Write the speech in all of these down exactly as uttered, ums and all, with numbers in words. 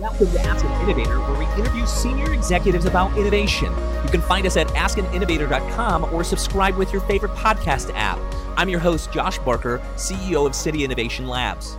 Welcome to Ask an Innovator, where we interview senior executives about innovation. You can find us at ask an innovator dot com or subscribe with your favorite podcast app. I'm your host, Josh Barker, C E O of City Innovation Labs.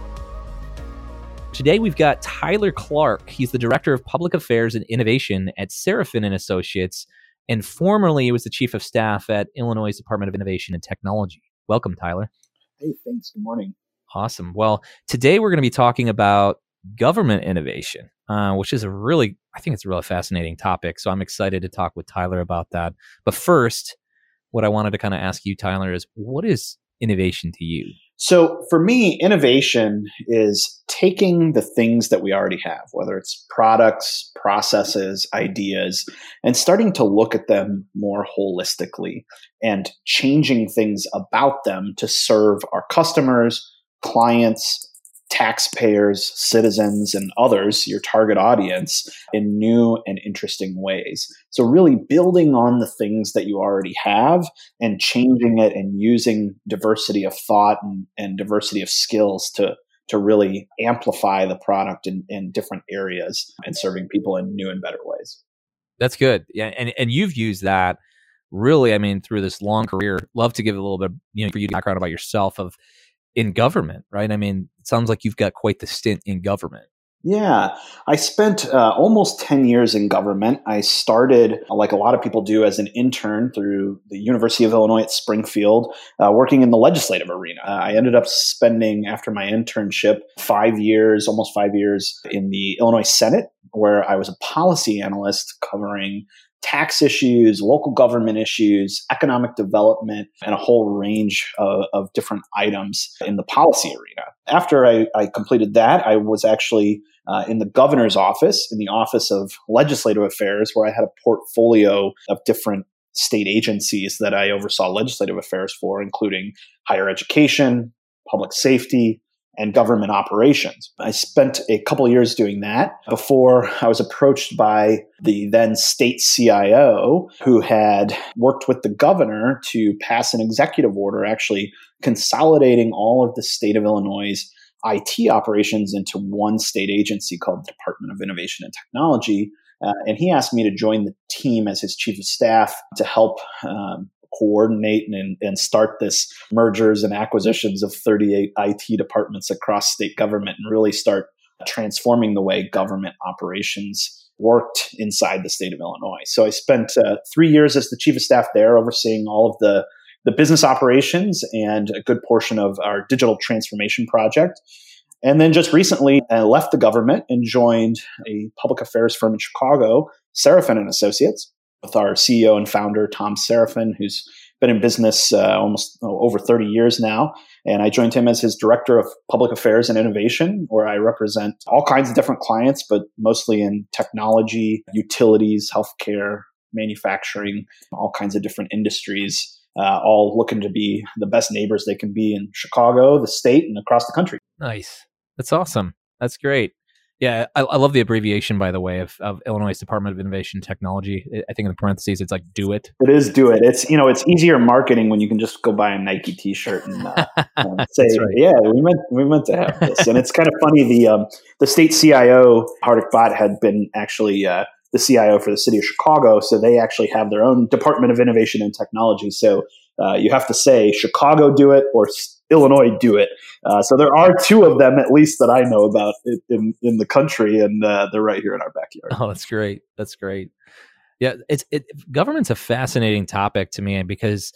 Today, we've got Tyler Clark. He's the Director of Public Affairs and Innovation at Serafin and Associates, and formerly was the Chief of Staff at Illinois Department of Innovation and Technology. Welcome, Tyler. Hey, thanks. Good morning. Awesome. Well, today we're going to be talking about government innovation, uh, which is a really, I think it's a really fascinating topic. So I'm excited to talk with Tyler about that. But first, what I wanted to kind of ask you, Tyler, is what is innovation to you? So for me, innovation is taking the things that we already have, whether it's products, processes, ideas, and starting to look at them more holistically and changing things about them to serve our customers, clients, taxpayers, citizens, and others, your target audience, in new and interesting ways. So really building on the things that you already have and changing it and using diversity of thought and, and diversity of skills to, to really amplify the product in, in different areas and serving people in new and better ways. That's good. Yeah, and, and you've used that really, I mean, through this long career. Love to give a little bit, you know, for you background about yourself of in government, right? I mean, it sounds like you've got quite the stint in government. Yeah, I spent uh, almost ten years in government. I started, like a lot of people do, as an intern through the University of Illinois at Springfield, uh, working in the legislative arena. Uh, I ended up spending, after my internship, five years, almost five years in the Illinois Senate, where I was a policy analyst covering tax issues, local government issues, economic development, and a whole range of, of different items in the policy arena. After I, I completed that, I was actually uh, in the governor's office, in the Office of Legislative Affairs, where I had a portfolio of different state agencies that I oversaw legislative affairs for, including higher education, public safety, and government operations. I spent a couple of years doing that before I was approached by the then state C I O, who had worked with the governor to pass an executive order actually consolidating all of the state of Illinois' I T operations into one state agency called the Department of Innovation and Technology. Uh, and he asked me to join the team as his chief of staff to help um, coordinate and, and start this mergers and acquisitions of thirty-eight I T departments across state government and really start transforming the way government operations worked inside the state of Illinois. So I spent uh, three years as the chief of staff there, overseeing all of the, the business operations and a good portion of our digital transformation project. And then just recently I left the government and joined a public affairs firm in Chicago, Serafin and Associates, with our C E O and founder, Tom Serafin, who's been in business uh, almost oh, over thirty years now. And I joined him as his Director of Public Affairs and Innovation, where I represent all kinds of different clients, but mostly in technology, utilities, healthcare, manufacturing, all kinds of different industries, uh, all looking to be the best neighbors they can be in Chicago, the state, and across the country. Nice. That's awesome. That's great. Yeah, I, I love the abbreviation, by the way, of, of Illinois Department of Innovation and Technology. I think in the parentheses, it's like "do it." It is "do it." It's you know, it's easier marketing when you can just go buy a Nike T-shirt and uh, um, say, right. "Yeah, we meant we meant to have this." And it's kind of funny. The um, the state C I O, Hardik Bhatt, had been actually uh, the C I O for the city of Chicago, so they actually have their own Department of Innovation and Technology. So uh, you have to say Chicago do it or Illinois do it. Uh, so there are two of them, at least that I know about in, in, in the country, and uh, they're right here in our backyard. Oh, that's great. That's great. Yeah, it's it. Government's a fascinating topic to me because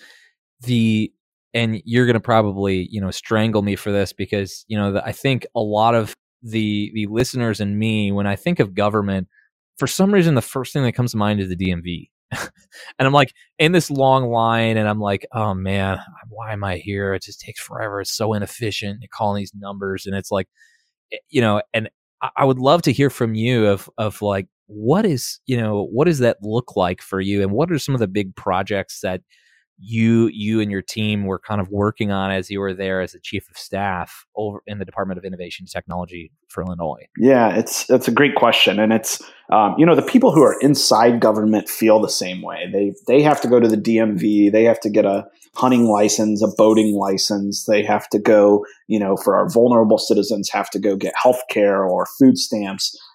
the and you're going to probably you know strangle me for this because you know the, I think a lot of the the listeners and me, when I think of government, for some reason the first thing that comes to mind is the D M V. And I'm like in this long line and I'm like, oh man, why am I here? It just takes forever. It's so inefficient. You're calling these numbers. And it's like, you know, and I would love to hear from you of, of like, what is, you know, what does that look like for you? And what are some of the big projects that you, you and your team were kind of working on as you were there as the chief of staff over in the Department of Innovation and Technology for Illinois? Yeah, it's, it's a great question. And it's, um, you know, the people who are inside government feel the same way. They, they have to go to the D M V. They have to get a hunting license, a boating license. They have to go, you know, for our vulnerable citizens, have to go get healthcare or food stamps.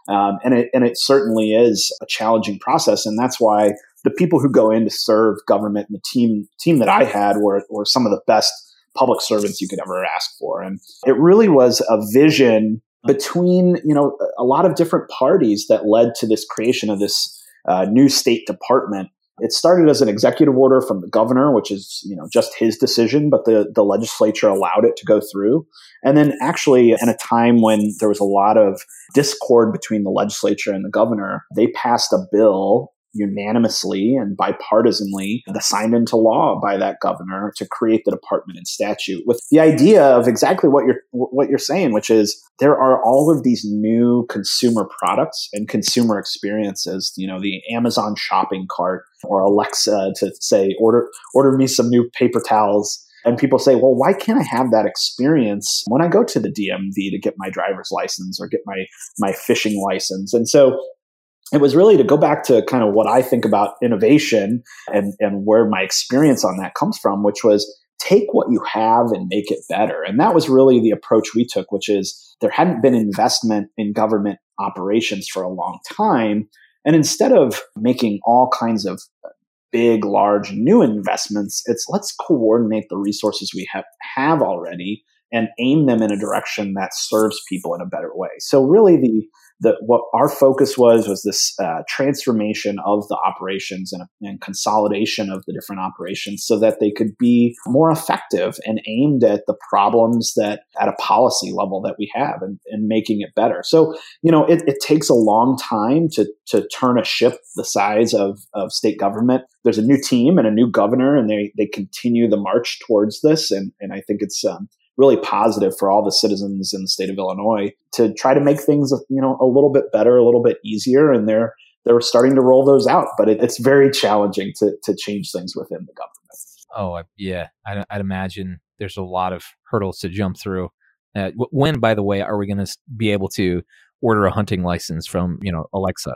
Um, and it and it certainly is a challenging process. And that's why the people who go in to serve government and the team team that I had were, were some of the best public servants you could ever ask for. And it really was a vision between, you know, a lot of different parties that led to this creation of this uh, new State Department. It started as an executive order from the governor, which is, you know, just his decision, but the, the legislature allowed it to go through. And then actually in a time when there was a lot of discord between the legislature and the governor, they passed a bill unanimously and bipartisanly signed into law by that governor to create the department in statute, with the idea of exactly what you're what you're saying, which is there are all of these new consumer products and consumer experiences, you know, the Amazon shopping cart or Alexa to say, order order me some new paper towels. And people say, well, why can't I have that experience when I go to the D M V to get my driver's license or get my my fishing license? And so it was really to go back to kind of what I think about innovation and, and where my experience on that comes from, which was take what you have and make it better. And that was really the approach we took, which is there hadn't been investment in government operations for a long time. And instead of making all kinds of big, large, new investments, it's let's coordinate the resources we have, have already and aim them in a direction that serves people in a better way. So really the The, what our focus was was this uh, transformation of the operations and, and consolidation of the different operations so that they could be more effective and aimed at the problems that at a policy level that we have and, and making it better. So, you know, it, it takes a long time to to turn a ship the size of, of state government. There's a new team and a new governor, and they they continue the march towards this. And, and I think it's um, really positive for all the citizens in the state of Illinois to try to make things, you know, a little bit better, a little bit easier. And they're they're starting to roll those out, but it, it's very challenging to to change things within the government. Oh, yeah, I'd, I'd imagine there's a lot of hurdles to jump through. Uh, when, by the way, are we going to be able to order a hunting license from, you know, Alexa?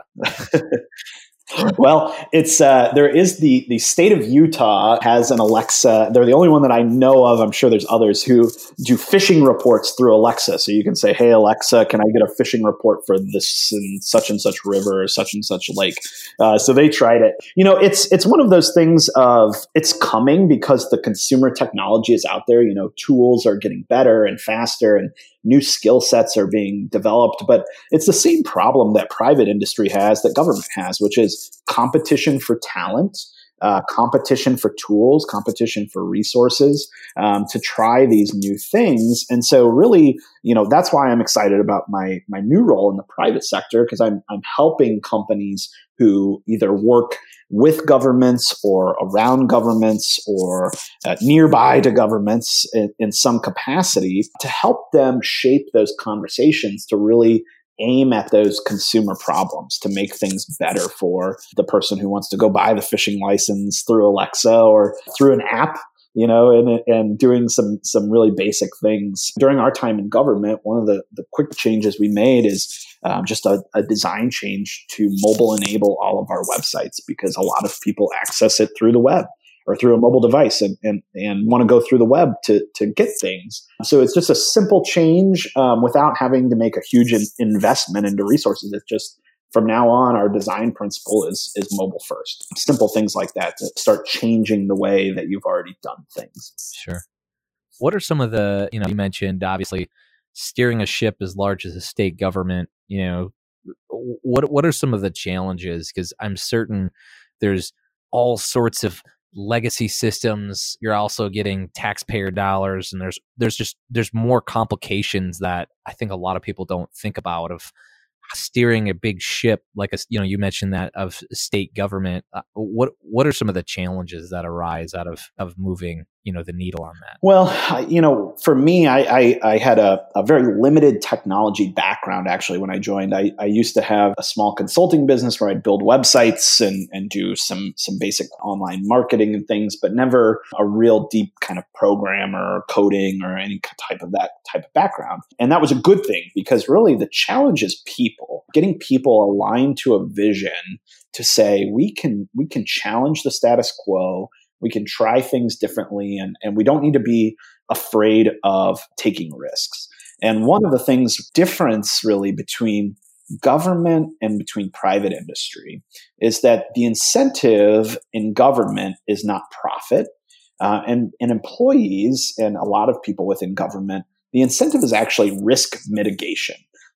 Well, it's uh, there is the the state of Utah has an Alexa. They're the only one that I know of. I'm sure there's others who do fishing reports through Alexa. So you can say, "Hey Alexa, can I get a fishing report for this and such and such river or such and such lake?" Uh, so they tried it. You know, it's it's one of those things of it's coming because the consumer technology is out there. You know, tools are getting better and faster, and new skill sets are being developed. But it's the same problem that private industry has, that government has, which is competition for talent, uh, competition for tools, competition for resources um, to try these new things. And so really, you know, that's why I'm excited about my my new role in the private sector, because I'm I'm helping companies who either work with governments or around governments or uh, nearby to governments in, in some capacity to help them shape those conversations to really aim at those consumer problems to make things better for the person who wants to go buy the fishing license through Alexa or through an app, you know, and, and doing some, some really basic things. During our time in government, one of the, the quick changes we made is um, just a, a design change to mobile enable all of our websites, because a lot of people access it through the web or through a mobile device and, and, and want to go through the web to, to get things. So it's just a simple change um, without having to make a huge in- investment into resources. It's just from now on, our design principle is, is mobile first. Simple things like that to start changing the way that you've already done things. Sure. What are some of the, you know, you mentioned obviously steering a ship as large as a state government, you know, what, what are some of the challenges? Because I'm certain there's all sorts of legacy systems. You're also getting taxpayer dollars, and there's there's just there's more complications that I think a lot of people don't think about of steering a big ship like a, you know, you mentioned that of state government. Uh, what what are some of the challenges that arise out of of moving, you know, the needle on that? Well, you know, for me, I I, I had a, a very limited technology background. Actually, when I joined, I, I used to have a small consulting business where I'd build websites and and do some some basic online marketing and things, but never a real deep kind of programmer or coding or any type of that type of background. And that was a good thing, because really the challenge is people, getting people aligned to a vision to say we can we can challenge the status quo. We can try things differently, and, and we don't need to be afraid of taking risks. And one of the things, difference really between government and between private industry is that the incentive in government is not profit. Uh, and, and employees and a lot of people within government, the incentive is actually risk mitigation.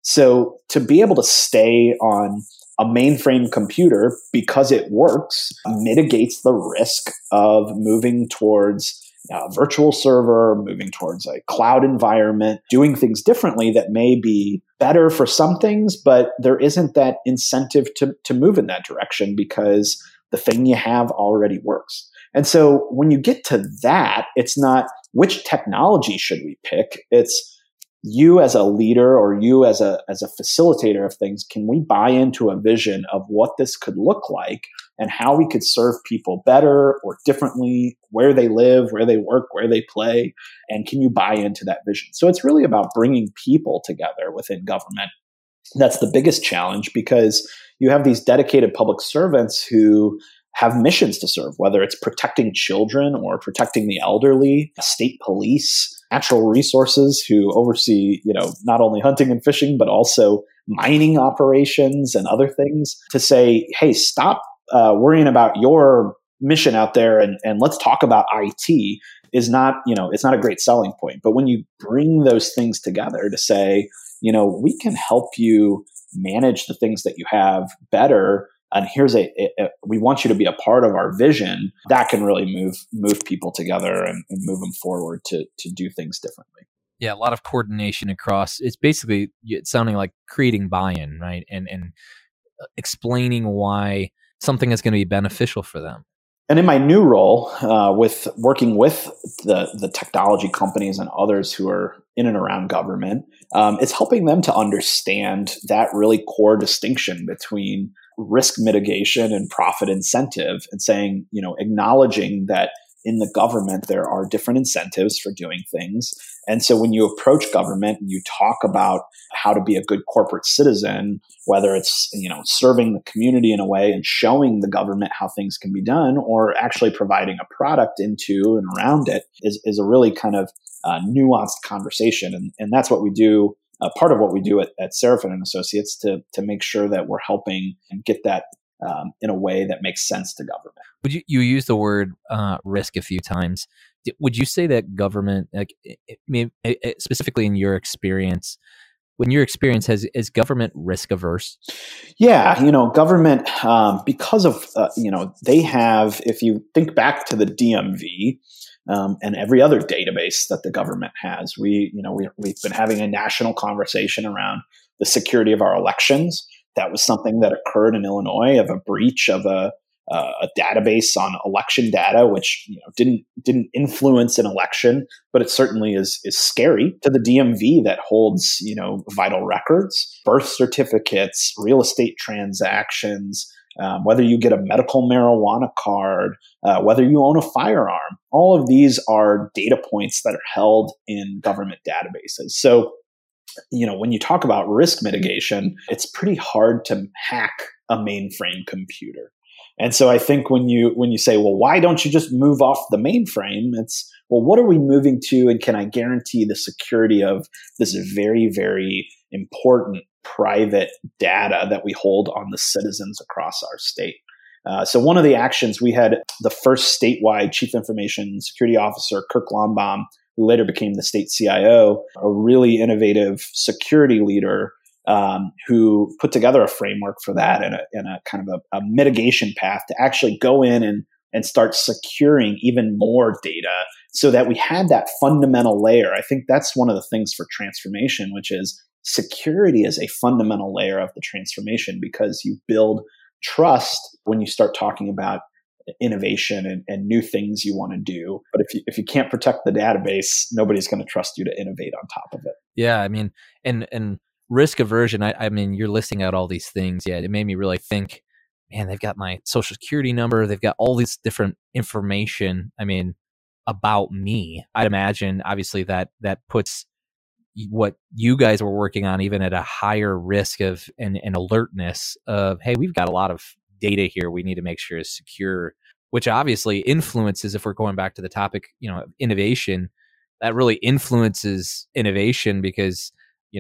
So to be able to stay on a mainframe computer because it works mitigates the risk of moving towards a virtual server, moving towards a cloud environment, doing things differently that may be better for some things, but there isn't that incentive to, to move in that direction because the thing you have already works. And so when you get to that, it's not which technology should we pick? It's you as a leader or you as a as a facilitator of things, can we buy into a vision of what this could look like and how we could serve people better or differently, where they live, where they work, where they play, and can you buy into that vision? So it's really about bringing people together within government. That's the biggest challenge because you have these dedicated public servants who have missions to serve, whether it's protecting children or protecting the elderly, state police, natural resources who oversee, you know, not only hunting and fishing, but also mining operations and other things to say, hey, stop uh, worrying about your mission out there and, and let's talk about I T is not, you know, it's not a great selling point. But when you bring those things together to say, you know, we can help you manage the things that you have better. And here's a, a, a we want you to be a part of our vision. That can really move move people together and, and move them forward to to do things differently. Yeah, a lot of coordination across. It's basically it's sounding like creating buy-in, right? And and explaining why something is going to be beneficial for them. And in my new role, uh, with working with the the technology companies and others who are in and around government, um, it's helping them to understand that really core distinction between risk mitigation and profit incentive, and saying, you know, acknowledging that in the government there are different incentives for doing things. And so when you approach government and you talk about how to be a good corporate citizen, whether it's, you know, serving the community in a way and showing the government how things can be done, or actually providing a product into and around it, is, is a really kind of uh, nuanced conversation. And, and that's what we do. Uh, part of what we do at, at Seraphin and Associates to to make sure that we're helping and get that um, in a way that makes sense to government. Would you you use the word uh, risk a few times? Would you say that government, like it, it, specifically in your experience, when your experience has is government risk averse? Yeah, you know, government um, because of uh, you know they have. If you think back to the D M V. Um, and every other database that the government has. We, you know, we, we've been having a national conversation around the security of our elections. That was something that occurred in Illinois of a breach of a, uh, a database on election data, which you know didn't didn't influence an election, but it certainly is is scary to the D M V that holds you know vital records, birth certificates, real estate transactions. Um, whether you get a medical marijuana card, uh, whether you own a firearm, all of these are data points that are held in government databases. So, you know, when you talk about risk mitigation, it's pretty hard to hack a mainframe computer. And so I think when you when you say, well, why don't you just move off the mainframe? It's, well, what are we moving to? And can I guarantee the security of this very, very important private data that we hold on the citizens across our state? Uh, so one of the actions, we had the first statewide chief information security officer, Kirk Lombaum, who later became the state C I O, a really innovative security leader um, who put together a framework for that and a, and a kind of a, a mitigation path to actually go in and, and start securing even more data so that we had that fundamental layer. I think that's one of the things for transformation, which is security is a fundamental layer of the transformation because you build trust when you start talking about innovation and, and new things you want to do. But if you if you can't protect the database, nobody's going to trust you to innovate on top of it. Yeah, I mean, and and risk aversion. I, I mean, you're listing out all these things. Yeah, it made me really think. Man, they've got my social security number. They've got all this different information. I mean, about me. I'd imagine, obviously, that that puts what you guys were working on even at a higher risk of and, and alertness of, hey, we've got a lot of data here we need to make sure is secure, which obviously influences, if we're going back to the topic, you know, innovation, that really influences innovation because, you know,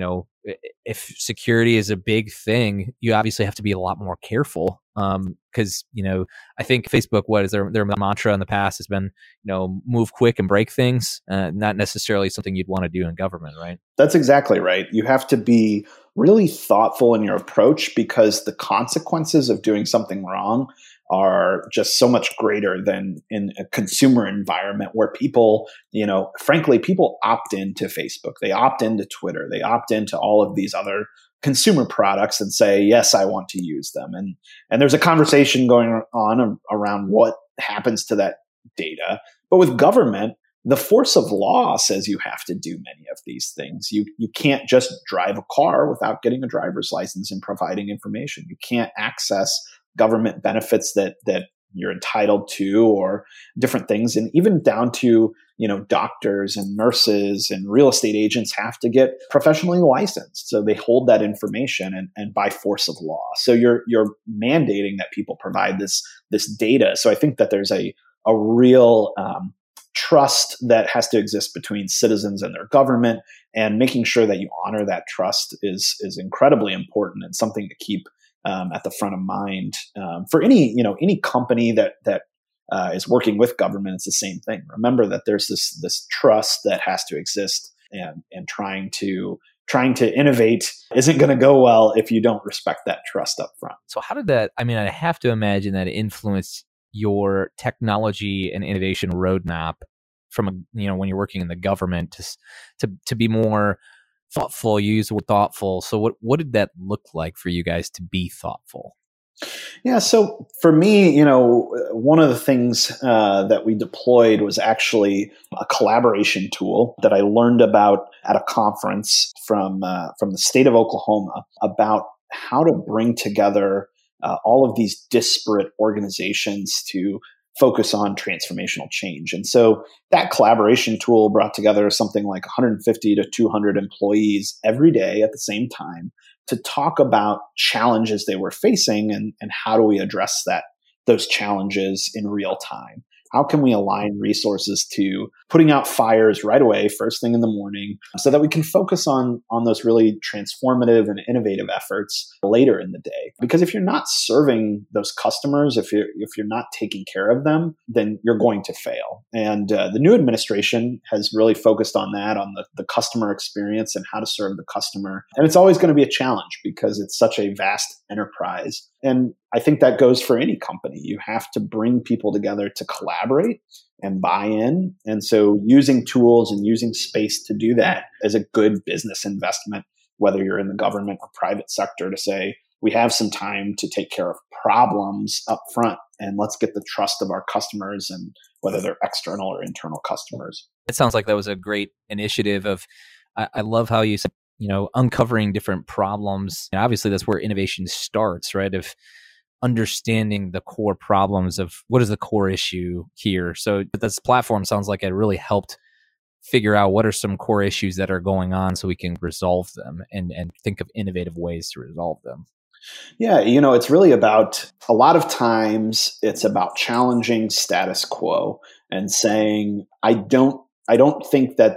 if security is a big thing, you obviously have to be a lot more careful. Um, because, you know, I think Facebook, what is their, their mantra in the past has been, you know, move quick and break things, uh, not necessarily something you'd want to do in government, right? That's exactly right. You have to be really thoughtful in your approach because the consequences of doing something wrong are just so much greater than in a consumer environment where people, you know, frankly, people opt into Facebook, they opt into Twitter, they opt into all of these other consumer products and say, yes, I want to use them. And, and there's a conversation going on around what happens to that data. But with government, the force of law says you have to do many of these things. You you can't just drive a car without getting a driver's license and providing information. You can't access government benefits that that you're entitled to, or different things. And even down to, you know, doctors and nurses and real estate agents have to get professionally licensed. So they hold that information and, and by force of law. So you're you're mandating that people provide this this data. So I think that there's a a real um, trust that has to exist between citizens and their government, and making sure that you honor that trust is is incredibly important and something to keep um, at the front of mind um, for any you know any company that that uh, is working with government. It's the same thing. Remember that there's this this trust that has to exist, and and trying to trying to innovate isn't going to go well if you don't respect that trust up front. So how did that? I mean, I have to imagine that it influenced your technology and innovation roadmap from a, you know, when you're working in the government to to to be more thoughtful. You use the word thoughtful. So what what did that look like for you guys to be thoughtful? Yeah, so for me, you know, one of the things uh, that we deployed was actually a collaboration tool that I learned about at a conference from uh, from the state of Oklahoma about how to bring together Uh, all of these disparate organizations to focus on transformational change. And so that collaboration tool brought together something like one hundred fifty to two hundred employees every day at the same time to talk about challenges they were facing, and, and how do we address that those challenges in real time. How can we align resources to putting out fires right away, first thing in the morning, so that we can focus on, on those really transformative and innovative efforts later in the day? Because if you're not serving those customers, if you're, if you're not taking care of them, then you're going to fail. And uh, the new administration has really focused on that, on the, the customer experience and how to serve the customer. And it's always going to be a challenge because it's such a vast enterprise. And I think that goes for any company. You have to bring people together to collaborate and buy in. And so using tools and using space to do that is a good business investment, whether you're in the government or private sector, to say, we have some time to take care of problems up front, and let's get the trust of our customers, and whether they're external or internal customers. It sounds like that was a great initiative of, I, I love how you said, you know, uncovering different problems. And obviously that's where innovation starts, right? Of understanding the core problems of what is the core issue here. So this platform sounds like it really helped figure out what are some core issues that are going on so we can resolve them, and, and think of innovative ways to resolve them. Yeah, you know, it's really about, a lot of times it's about challenging status quo and saying, I don't, I don't think that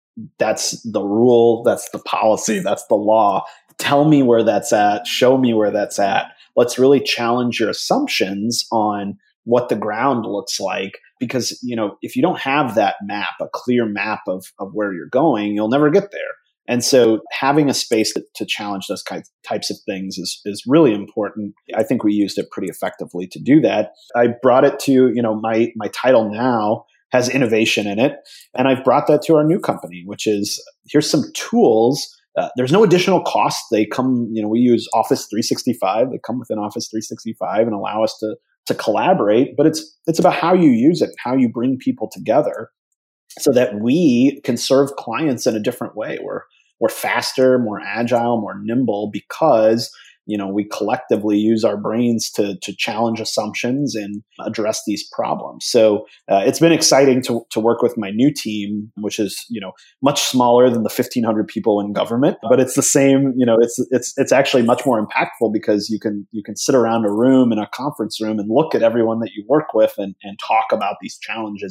that's the rule, that's the policy, that's the law. Tell me where that's at. Show me where that's at. Let's really challenge your assumptions on what the ground looks like. Because, you know, if you don't have that map, a clear map of, of where you're going, you'll never get there. And so having a space to, to challenge those kinds, types of things is, is really important. I think we used it pretty effectively to do that. I brought it to, you know, my, my title now has innovation in it. And I've brought that to our new company, which is, here's some tools. Uh, there's no additional cost. They come, you know, we use Office three sixty-five. They come within Office three sixty-five and allow us to, to collaborate. But it's, it's about how you use it, how you bring people together so that we can serve clients in a different way. We're, we're faster, more agile, more nimble, because you know, we collectively use our brains to to challenge assumptions and address these problems. So uh, it's been exciting to to work with my new team, which is, you know, much smaller than the fifteen hundred people in government, but it's the same. You know, it's it's it's actually much more impactful because you can you can sit around a room in a conference room and look at everyone that you work with and and talk about these challenges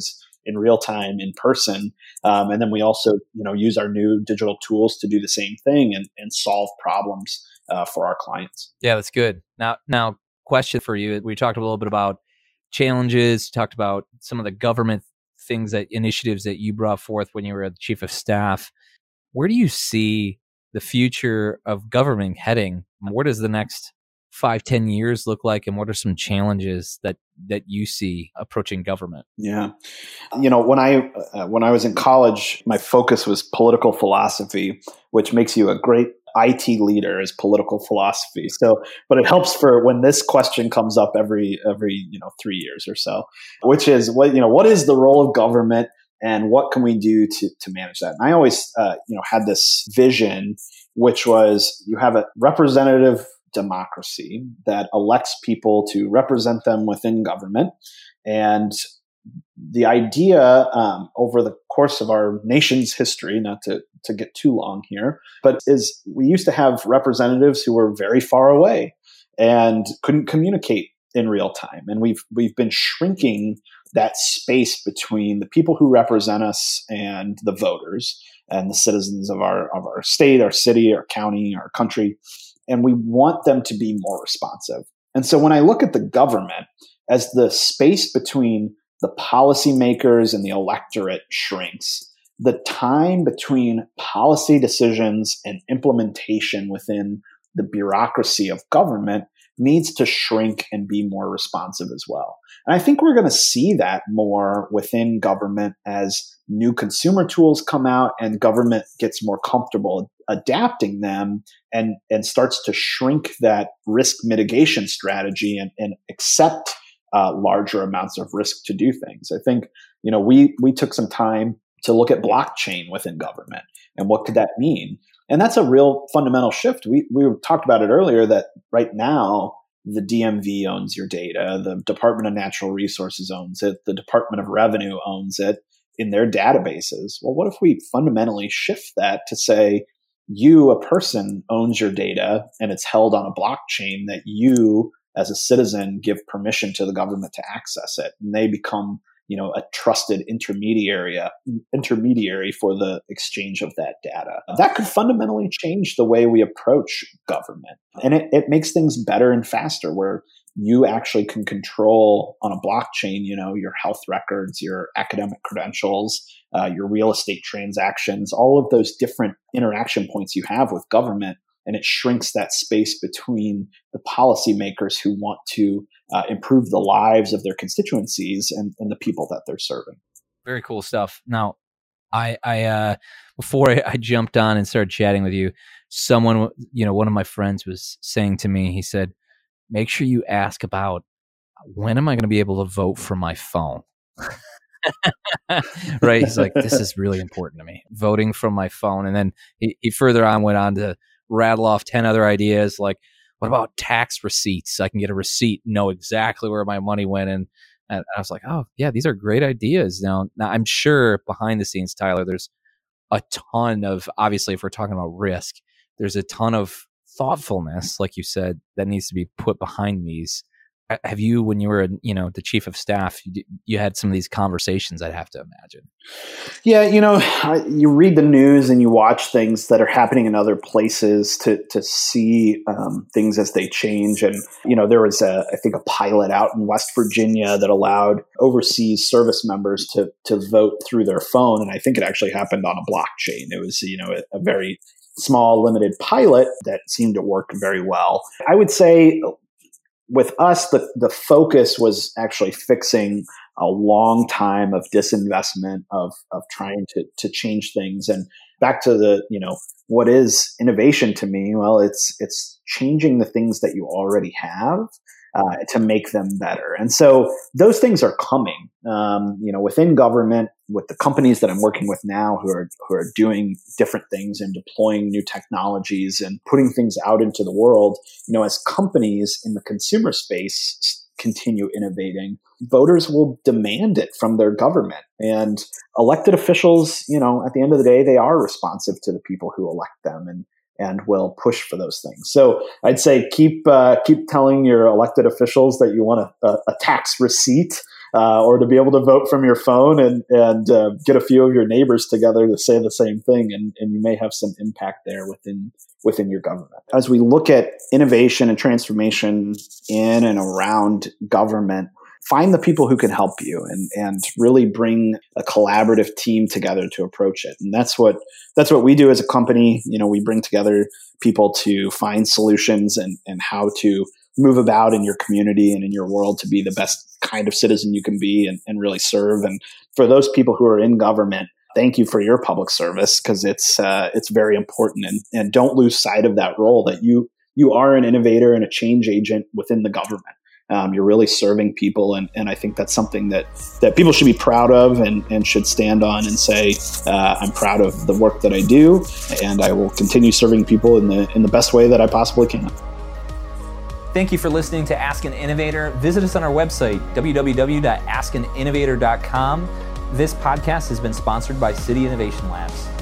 in real time in person. Um, and then we also, you know, use our new digital tools to do the same thing and, and solve problems uh, for our clients. Yeah, that's good. Now, now, question for you. We talked a little bit about challenges, talked about some of the government things, that initiatives that you brought forth when you were the chief of staff. Where do you see the future of government heading? Where does the next five, ten years look like? And what are some challenges that, that you see approaching government? Yeah. You know, when I, uh, when I was in college, my focus was political philosophy, which makes you a great I T leader is political philosophy. So, but it helps for when this question comes up every, every, you know, three years or so, which is what, you know, what is the role of government and what can we do to, to manage that? And I always, uh, you know, had this vision, which was you have a representative democracy that elects people to represent them within government. And the idea um, over the course of our nation's history, not to, to get too long here, but is we used to have representatives who were very far away and couldn't communicate in real time. And we've we've been shrinking that space between the people who represent us and the voters and the citizens of our of our state, our city, our county, our country. And we want them to be more responsive. And so when I look at the government as the space between the policymakers and the electorate shrinks, the time between policy decisions and implementation within the bureaucracy of government needs to shrink and be more responsive as well. And I think we're going to see that more within government as new consumer tools come out and government gets more comfortable adapting them and, and starts to shrink that risk mitigation strategy and, and accept uh, larger amounts of risk to do things. I think, you know, we we took some time to look at blockchain within government and what could that mean? And that's a real fundamental shift. We we talked about it earlier that right now the D M V owns your data, the Department of Natural Resources owns it, the Department of Revenue owns it in their databases. Well, what if we fundamentally shift that to say you, a person, owns your data and it's held on a blockchain that you as a citizen give permission to the government to access it, and they become, you know, a trusted intermediary, intermediary for the exchange of that data. That could fundamentally change the way we approach government. And it, it makes things better and faster where you actually can control on a blockchain, you know, your health records, your academic credentials, uh, your real estate transactions, all of those different interaction points you have with government. And it shrinks that space between the policymakers who want to uh, improve the lives of their constituencies and, and the people that they're serving. Very cool stuff. Now, I, I uh, before I, I jumped on and started chatting with you, someone, you know, one of my friends was saying to me, he said, make sure you ask about when am I going to be able to vote from my phone? Right? He's like, this is really important to me, voting from my phone. And then he, he further on went on to rattle off ten other ideas, like, what about tax receipts? I can get a receipt, know exactly where my money went. And, and I was like, oh, yeah, these are great ideas. Now, now, I'm sure behind the scenes, Tyler, there's a ton of, obviously, if we're talking about risk, there's a ton of thoughtfulness, like you said, that needs to be put behind these. Have you, when you were, you know, the chief of staff, you, you had some of these conversations, I'd have to imagine? Yeah, you know, you read the news and you watch things that are happening in other places to to see um, things as they change. And, you know, there was, a, I think, a pilot out in West Virginia that allowed overseas service members to to vote through their phone. And I think it actually happened on a blockchain. It was, you know, a, a very small, limited pilot that seemed to work very well. I would say with us, the, the focus was actually fixing a long time of disinvestment of of trying to to change things. And back to the, you know, what is innovation to me? Well, it's it's changing the things that you already have uh, to make them better. And so those things are coming. Um, you know, within government, with the companies that I'm working with now who are who are doing different things and deploying new technologies and putting things out into the world, you know, as companies in the consumer space continue innovating, voters will demand it from their government. And elected officials, you know, at the end of the day, they are responsive to the people who elect them and and will push for those things. So I'd say keep uh, keep telling your elected officials that you want a, a, a tax receipt uh, or to be able to vote from your phone and, and uh, get a few of your neighbors together to say the same thing. And, and you may have some impact there within within your government. As we look at innovation and transformation in and around government, find the people who can help you and, and really bring a collaborative team together to approach it. And that's what that's what we do as a company. You know, we bring together people to find solutions and, and how to move about in your community and in your world to be the best kind of citizen you can be and, and really serve. And for those people who are in government, thank you for your public service, because it's uh, it's very important. And, and don't lose sight of that role, that you you are an innovator and a change agent within the government. Um, you're really serving people. And, and I think that's something that, that people should be proud of and, and should stand on and say, uh, I'm proud of the work that I do, and I will continue serving people in the in the best way that I possibly can. Thank you for listening to Ask an Innovator. Visit us on our website, w w w dot ask an innovator dot com. This podcast has been sponsored by City Innovation Labs.